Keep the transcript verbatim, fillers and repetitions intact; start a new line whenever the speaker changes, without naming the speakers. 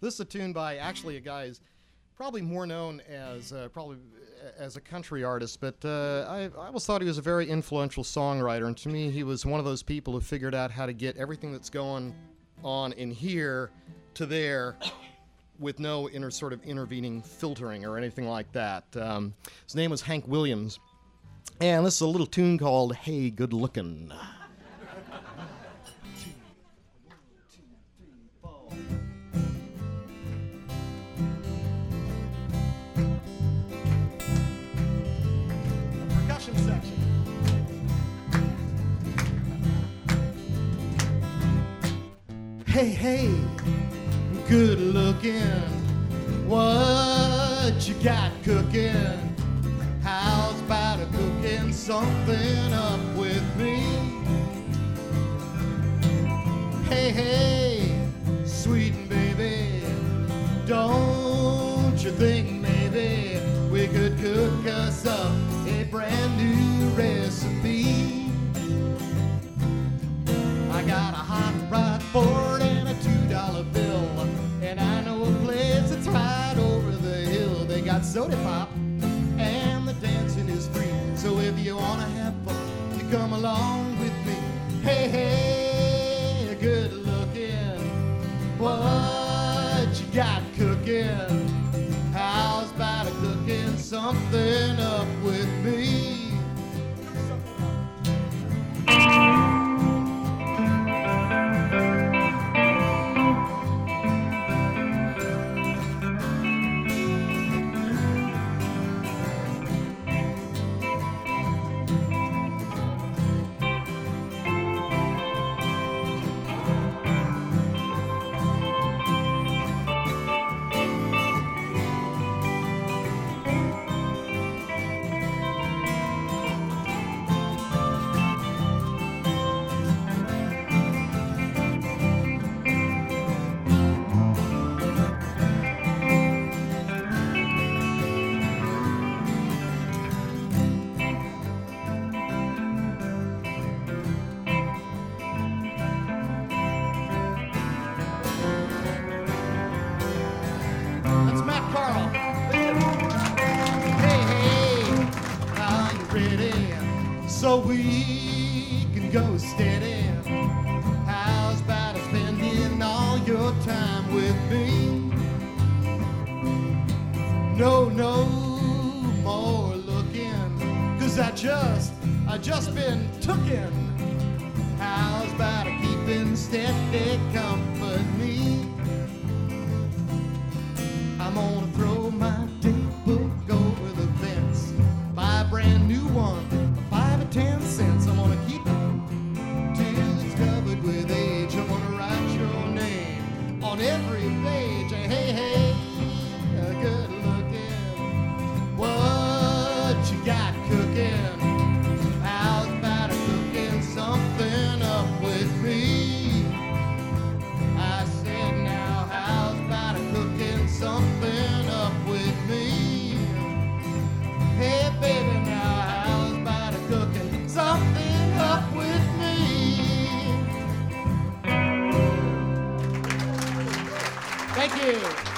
This is a tune by actually a guy who's probably more known as uh, probably as a country artist, but uh, I, I always thought he was a very influential songwriter, and to me he was one of those people who figured out how to get everything that's going on in here to there with no inner sort of intervening filtering or anything like that. Um, his name was Hank Williams, and this is a little tune called Hey Good Lookin'. Section. Hey, hey, good looking, what you got cooking? How's about a cooking something up with me? Hey, hey, sweet baby, don't you think maybe we could cook us up a brand new recipe? I got a hot rod Ford and a two dollar bill, and I know a place that's right over the hill. They got soda pop and the dancing is free, so if you wanna have fun, you come along with me. Hey, hey, good looking, what you got cooking? How's about a cooking something up with me? So we can go steady. How's about spending all your time with me? No, no more looking, 'cause I just, I just been tookin'. How's about keeping steady company? I'm gonna throw my date book over the fence, buy a brand new one. Ten cents, I'm gonna keep it till it's covered with age. I'm gonna write your name on every page. Hey, hey, good looking, what you got cooking? How's about a cooking something up with me? I said now, how's about a cooking something up with me? Hey, baby, now how's about a cooking something up with me? Thank you.